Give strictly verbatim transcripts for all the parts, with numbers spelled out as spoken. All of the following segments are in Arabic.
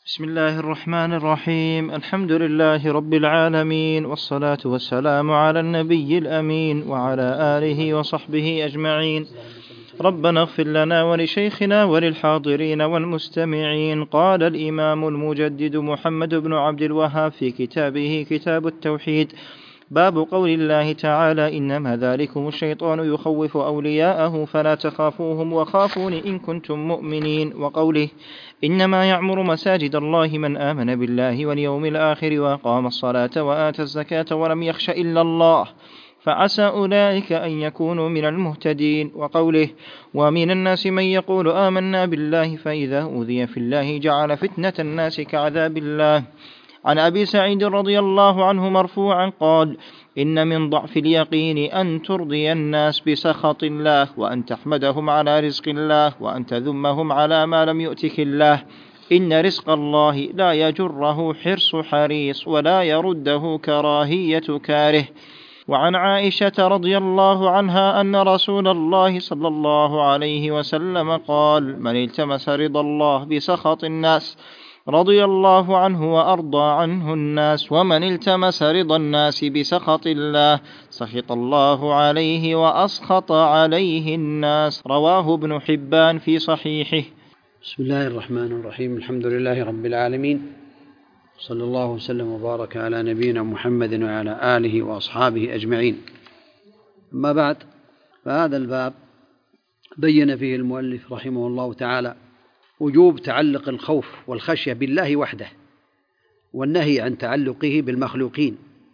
بسم الله الرحمن الرحيم. الحمد لله رب العالمين، والصلاة والسلام على النبي الأمين وعلى آله وصحبه أجمعين. ربنا اغفر لنا ولشيخنا وللحاضرين والمستمعين. قال الإمام المجدد محمد بن عبد الوهاب في كتابه كتاب التوحيد: باب قول الله تعالى: إنما ذلكم الشيطان يخوف أولياءه فلا تخافوهم وخافون إن كنتم مؤمنين. وقوله: إنما يعمر مساجد الله من آمن بالله واليوم الآخر وأقام الصلاة وآتى الزكاة ولم يخش إلا الله فعسى أولئك أن يكونوا من المهتدين. وقوله: ومن الناس من يقول آمنا بالله فإذا أوذي في الله جعل فتنة الناس كعذاب الله. عن أبي سعيد رضي الله عنه مرفوعا قال: إن من ضعف اليقين أن ترضي الناس بسخط الله، وأن تحمدهم على رزق الله، وأن تذمهم على ما لم يؤتك الله. إن رزق الله لا يجره حرص حريص ولا يرده كراهية كاره. وعن عائشة رضي الله عنها أن رسول الله صلى الله عليه وسلم قال: من التمس رضا الله بسخط الناس رضي الله عنه وأرضى عنه الناس، ومن التمس رضا الناس بسخط الله سخط الله عليه وأسخط عليه الناس. رواه ابن حبان في صحيحه. بسم الله الرحمن الرحيم. الحمد لله رب العالمين، صلى الله وسلم وبارك على نبينا محمد وعلى آله وأصحابه أجمعين. أما بعد، فهذا الباب بين فيه المؤلف رحمه الله تعالى وجوب تعلق الخوف والخشية بالله وحده، والنهي عن تعلقه بالمخلوقين،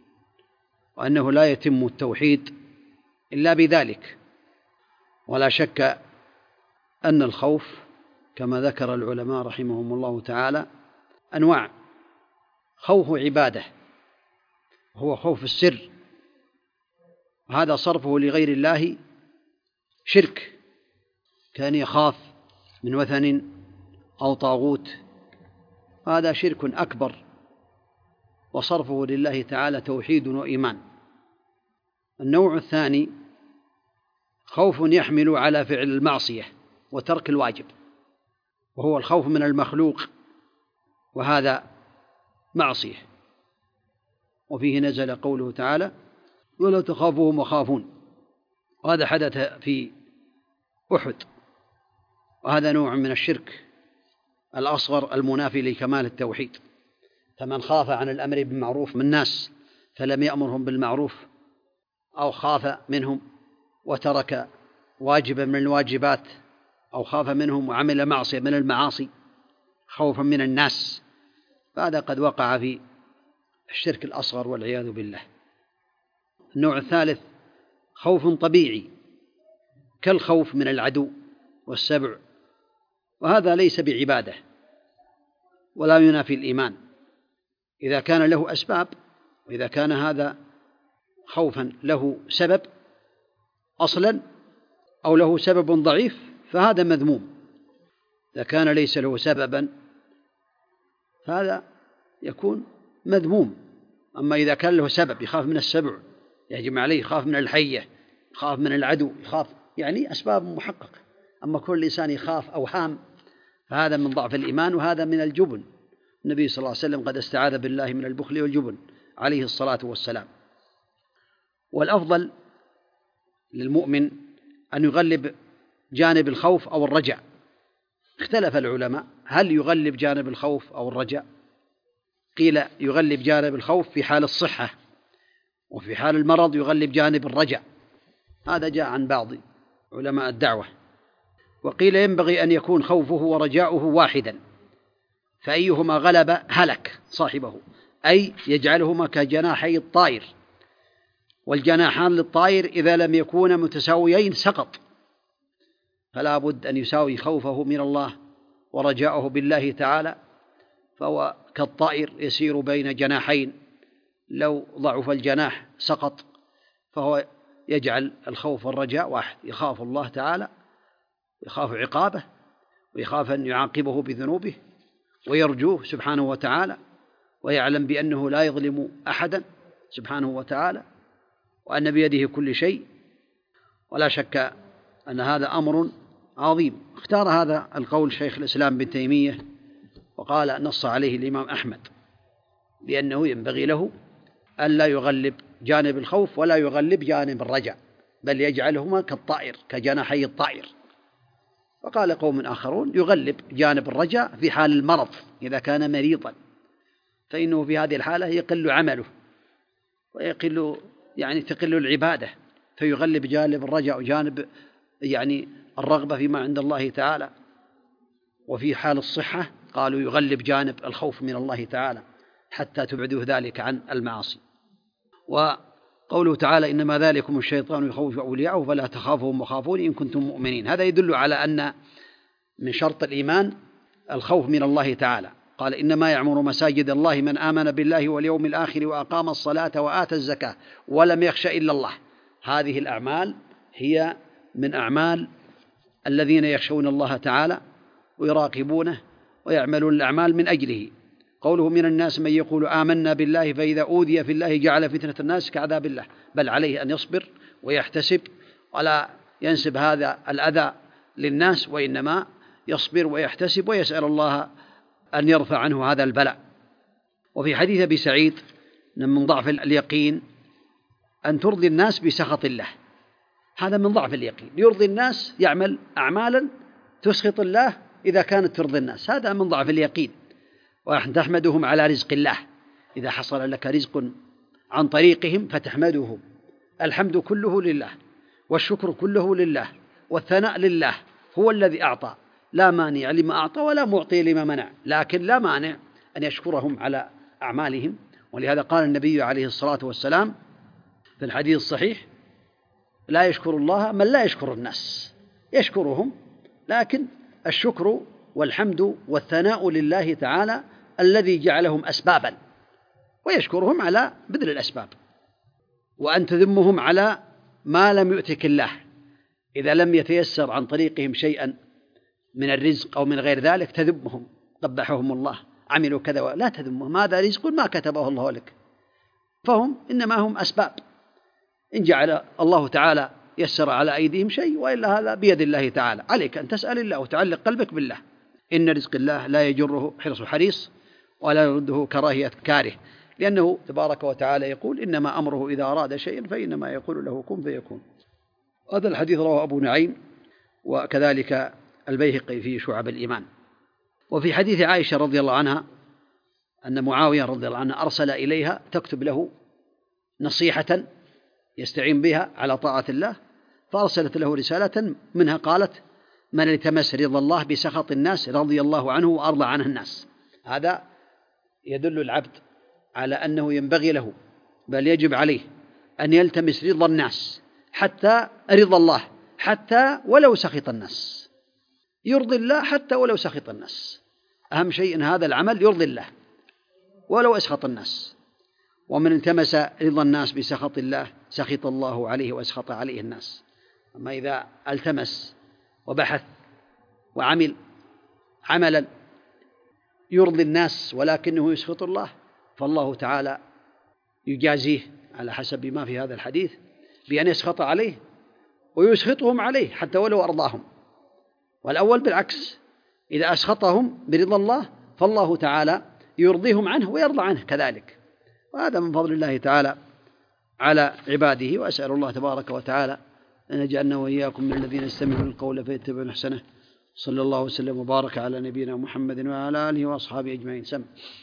وأنه لا يتم التوحيد إلا بذلك. ولا شك أن الخوف كما ذكر العلماء رحمهم الله تعالى أنواع: خوف عبادة هو خوف السر، وهذا صرفه لغير الله شرك، كان يخاف من وثن أو طاغوت، هذا شرك أكبر، وصرفه لله تعالى توحيد وإيمان. النوع الثاني خوف يحمل على فعل المعصية وترك الواجب، وهو الخوف من المخلوق، وهذا معصية، وفيه نزل قوله تعالى: ولا تخافوهم وخافون، وهذا حدث في أحد، وهذا نوع من الشرك الأصغر المنافي لكمال التوحيد. فمن خاف عن الأمر بالمعروف من الناس فلم يأمرهم بالمعروف، أو خاف منهم وترك واجبا من الواجبات، أو خاف منهم وعمل معصية من المعاصي خوفا من الناس، فهذا قد وقع في الشرك الأصغر والعياذ بالله. النوع الثالث خوف طبيعي كالخوف من العدو والسبع، وهذا ليس بعبادة ولا ينافي الإيمان إذا كان له أسباب، وإذا كان هذا خوفا له سبب أصلا أو له سبب ضعيف فهذا مذموم. إذا كان ليس له سببا فهذا يكون مذموم. أما إذا كان له سبب، يخاف من السبع، يهجم عليه، يخاف من الحية، يخاف من العدو، يخاف يعني أسباب محققة. أما كل إنسان يخاف أوهام فهذا من ضعف الإيمان، وهذا من الجبن. النبي صلى الله عليه وسلم قد استعاذ بالله من البخل والجبن عليه الصلاة والسلام. والأفضل للمؤمن أن يغلب جانب الخوف أو الرجاء. اختلف العلماء هل يغلب جانب الخوف أو الرجاء؟ قيل يغلب جانب الخوف في حال الصحة، وفي حال المرض يغلب جانب الرجاء، هذا جاء عن بعض علماء الدعوة. وقيل ينبغي أن يكون خوفه ورجاؤه واحدا، فأيهما غلب هلك صاحبه، أي يجعلهما كجناحي الطائر، والجناحان للطائر إذا لم يكونا متساويين سقط، فلا بد أن يساوي خوفه من الله ورجاؤه بالله تعالى، فهو كالطائر يسير بين جناحين، لو ضعف الجناح سقط، فهو يجعل الخوف والرجاء واحد، يخاف الله تعالى، يخاف عقابه، ويخاف أن يعاقبه بذنوبه، ويرجوه سبحانه وتعالى، ويعلم بأنه لا يظلم أحدا سبحانه وتعالى، وأن بيده كل شيء. ولا شك أن هذا أمر عظيم. اختار هذا القول شيخ الإسلام ابن تيمية وقال نص عليه الإمام أحمد بأنه ينبغي له ألا يغلب جانب الخوف ولا يغلب جانب الرجاء، بل يجعلهما كالطائر كجناحي الطائر. وقال قوم آخرون يغلب جانب الرجاء في حال المرض، إذا كان مريضا فإنه في هذه الحالة يقل عمله ويقل يعني تقل العبادة، فيغلب جانب الرجاء وجانب يعني الرغبة فيما عند الله تعالى. وفي حال الصحة قالوا يغلب جانب الخوف من الله تعالى حتى تبعدوه ذلك عن المعاصي. وقوله تعالى إنما ذلكم الشيطان يخوف أولياءه فلا تخافوهم وخافون إن كنتم مؤمنين، هذا يدل على أن من شرط الإيمان الخوف من الله تعالى. قال إنما يعمر مساجد الله من آمن بالله واليوم الآخر وأقام الصلاة وآتى الزكاة ولم يخش إلا الله. هذه الأعمال هي من أعمال الذين يخشون الله تعالى ويراقبونه ويعملون الأعمال من أجله. قوله من الناس من يقول آمنا بالله فإذا أوذي في الله جعل فتنة الناس كعذاب الله، بل عليه أن يصبر ويحتسب ولا ينسب هذا الأذى للناس، وإنما يصبر ويحتسب ويسأل الله أن يرفع عنه هذا البلاء. وفي حديث أبي سعيد من ضعف اليقين أن ترضي الناس بسخط الله، هذا من ضعف اليقين. يرضي الناس يعمل أعمالا تسخط الله إذا كانت ترضي الناس، هذا من ضعف اليقين. وتحمدهم على رزق الله، إذا حصل لك رزق عن طريقهم فتحمدهم. الحمد كله لله والشكر كله لله والثناء لله، هو الذي أعطى لا مانع لما أعطى ولا معطي لما منع، لكن لا مانع أن يشكرهم على أعمالهم. ولهذا قال النبي عليه الصلاة والسلام في الحديث الصحيح لا يشكر الله من لا يشكر الناس، يشكرهم لكن الشكر والحمد والثناء لله تعالى الذي جعلهم أسبابا، ويشكرهم على بذل الأسباب. وأن تذمهم على ما لم يؤتك الله، إذا لم يتيسر عن طريقهم شيئا من الرزق أو من غير ذلك تذمهم، قبحهم الله عملوا كذا، لا تذمهم، هذا رزق ما كتبه الله لك، فهم إنما هم أسباب، إن جعل الله تعالى يسر على أيديهم شيء، وإلا هذا بيد الله تعالى. عليك أن تسأل الله وتعلق قلبك بالله، إن رزق الله لا يجره حرص حريص ولا يرده كراهية كاره، لأنه تبارك وتعالى يقول إنما أمره إذا أراد شيئا فإنما يقول له كن فيكون. هذا الحديث رواه أبو نعيم وكذلك البيهقي في شعب الإيمان. وفي حديث عائشة رضي الله عنها أن معاوية رضي الله عنه أرسل إليها تكتب له نصيحة يستعين بها على طاعة الله، فأرسلت له رسالة منها قالت من التمس رضا الله بسخط الناس رضي الله عنه وأرضى عنه الناس. هذا يدل العبد على أنه ينبغي له بل يجب عليه أن يلتمس رضا الناس حتى رضا الله، حتى ولو سخط الناس، يرضي الله حتى ولو سخط الناس. أهم شيء أن هذا العمل يرضي الله ولو أسخط الناس. ومن التمس رضا الناس بسخط الله سخط الله عليه وأسخط عليه الناس. أما إذا التمس وبحث وعمل عملا يرضي الناس ولكنه يسخط الله، فالله تعالى يجازيه على حسب ما في هذا الحديث بأن يسخط عليه ويسخطهم عليه حتى ولو أرضاهم. والأول بالعكس، إذا أسخطهم برضا الله فالله تعالى يرضيهم عنه ويرضى عنه كذلك. وهذا من فضل الله تعالى على عباده. وأسأل الله تبارك وتعالى أن يجعلنا وإياكم من الذين يستمعون القول فيتبعون أحسنه. صلى الله وسلم وبارك على نبينا محمد وعلى آله وأصحابه أجمعين. سم.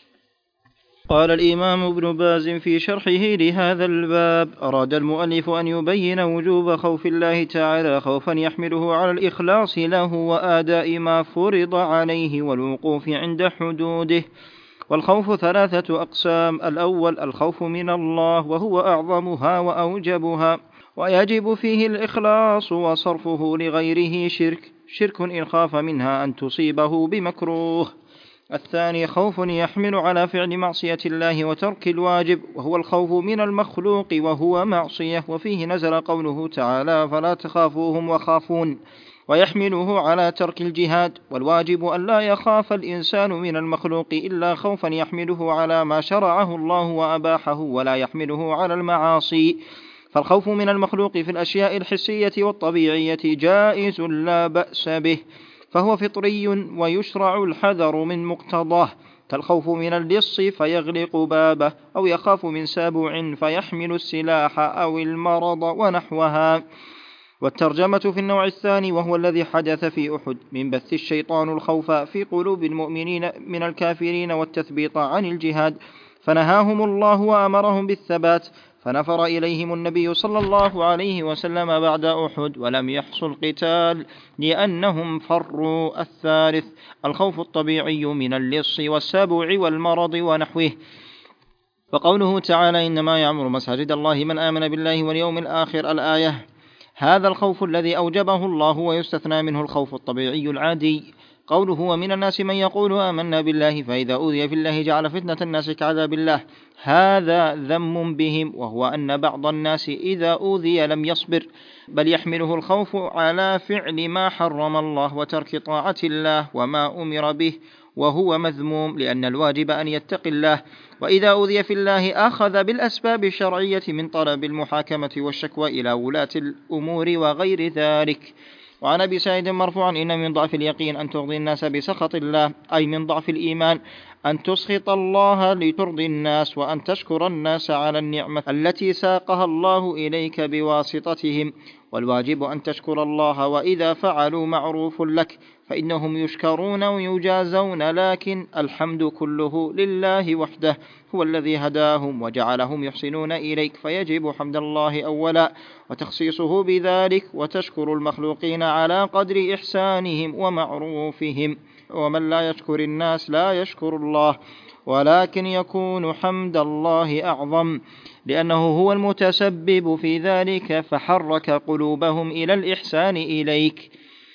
قال الإمام ابن باز في شرحه لهذا الباب: أراد المؤلف أن يبين وجوب خوف الله تعالى خوفا يحمله على الإخلاص له وآداء ما فرض عليه والوقوف عند حدوده. والخوف ثلاثة أقسام: الأول الخوف من الله وهو أعظمها وأوجبها، ويجب فيه الإخلاص وصرفه لغيره شرك شرك إن خاف منها أن تصيبه بمكروه. الثاني خوف يحمل على فعل معصية الله وترك الواجب، وهو الخوف من المخلوق وهو معصية، وفيه نزل قوله تعالى: فلا تخافوهم وخافون، ويحمله على ترك الجهاد. والواجب أن لا يخاف الإنسان من المخلوق إلا خوفا يحمله على ما شرعه الله وأباحه ولا يحمله على المعاصي. فالخوف من المخلوق في الأشياء الحسية والطبيعية جائز لا بأس به، فهو فطري ويشرع الحذر من مقتضاه، كالخوف من اللص فيغلق بابه، أو يخاف من سابع فيحمل السلاح، أو المرض ونحوها. والترجمة في النوع الثاني، وهو الذي حدث في أحد، من بث الشيطان الخوف في قلوب المؤمنين من الكافرين والتثبيط عن الجهاد، فنهاهم الله وأمرهم بالثبات، فنفر إليهم النبي صلى الله عليه وسلم بعد أحد ولم يحصل قتال لأنهم فروا. الثالث الخوف الطبيعي من اللص والسبع والمرض ونحوه، فقوله تعالى إنما يعمر مساجد الله من آمن بالله واليوم الآخر الآية، هذا الخوف الذي أوجبه الله، ويستثنى منه الخوف الطبيعي العادي. قوله ومن الناس من يقول آمنا بالله فإذا أوذي في الله جعل فتنة الناس كعذاب الله، هذا ذم بهم، وهو أن بعض الناس إذا أوذي لم يصبر، بل يحمله الخوف على فعل ما حرم الله وترك طاعة الله وما أمر به، وهو مذموم، لأن الواجب أن يتقي الله. وإذا أوذي في الله أخذ بالأسباب الشرعية من طلب المحاكمة والشكوى إلى ولاة الأمور وغير ذلك. وعن أبي سعيد مرفوعا إن من ضعف اليقين أن ترضي الناس بسخط الله، أي من ضعف الإيمان أن تسخط الله لترضي الناس، وأن تشكر الناس على النعمة التي ساقها الله إليك بواسطتهم، والواجب أن تشكر الله وإذا فعلوا معروف لك فإنهم يشكرون ويجازون، لكن الحمد كله لله وحده، هو الذي هداهم وجعلهم يحسنون إليك، فيجب حمد الله أولا وتخصيصه بذلك، وتشكر المخلوقين على قدر إحسانهم ومعروفهم. ومن لا يشكر الناس لا يشكر الله، ولكن يكون حمد الله أعظم، لأنه هو المتسبب في ذلك، فحرك قلوبهم إلى الإحسان إليك.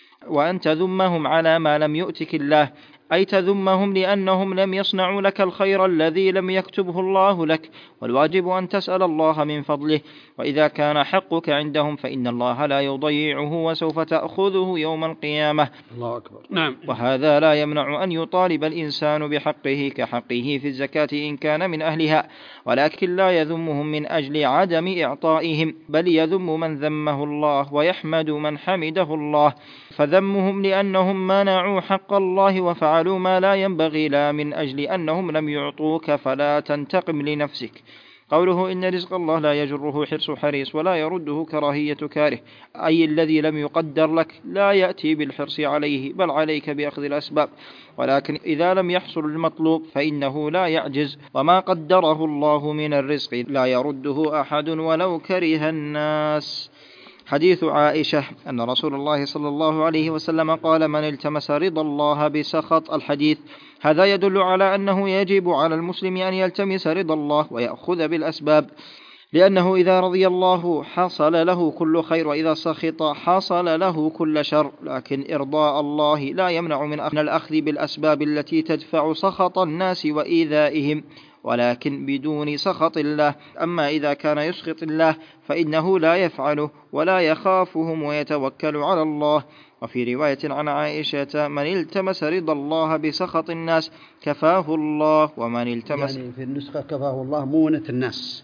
وأن تذمهم على ما لم يؤتك الله، أي تذمهم لأنهم لم يصنعوا لك الخير الذي لم يكتبه الله لك، والواجب أن تسأل الله من فضله، وإذا كان حقك عندهم فإن الله لا يضيعه وسوف تأخذه يوم القيامة. الله أكبر. نعم. وهذا لا يمنع أن يطالب الإنسان بحقه كحقه في الزكاة إن كان من أهلها، ولكن لا يذمهم من أجل عدم إعطائهم، بل يذم من ذمه الله ويحمد من حمده الله، فذمهم لأنهم منعوا حق الله وفعلوا ما لا ينبغي، لا من أجل أنهم لم يعطوك فلا تنتقم لنفسك. قوله إن رزق الله لا يجره حرص حريص ولا يرده كراهية كاره، أي الذي لم يقدر لك لا يأتي بالحرص عليه، بل عليك بأخذ الأسباب، ولكن إذا لم يحصل المطلوب فإنه لا يعجز، وما قدره الله من الرزق لا يرده أحد ولو كره الناس. حديث عائشة أن رسول الله صلى الله عليه وسلم قال من التمس رضا الله بسخط الحديث، هذا يدل على أنه يجب على المسلم أن يلتمس رضا الله ويأخذ بالأسباب، لأنه إذا رضي الله حصل له كل خير، وإذا سخط حصل له كل شر، لكن إرضاء الله لا يمنع من الأخذ بالأسباب التي تدفع سخط الناس وإيذائهم، ولكن بدون سخط الله. أما إذا كان يسخط الله فإنه لا يفعله ولا يخافهم ويتوكل على الله. وفي رواية عن عائشة من التمس رضا الله بسخط الناس كفاه الله، ومن التمس يعني في النسخة كفاه الله مونة الناس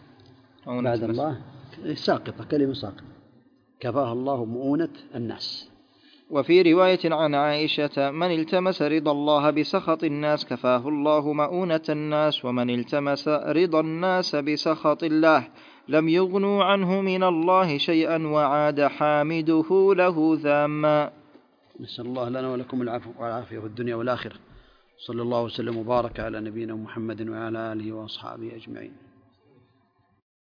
بعد الله ساقطة، كلمة ساقطة، كفاه الله مؤونة الناس. وفي رواية عن عائشة من التمس رضا الله بسخط الناس كفاه الله مؤونة الناس، ومن التمس رضا الناس بسخط الله لم يغنوا عنه من الله شيئا وعاد حامده له ذاما. نسأل الله لنا ولكم العفو والعافية في الدنيا والآخرة. صلى الله وسلم وبارك على نبينا محمد وعلى آله وأصحابه أجمعين.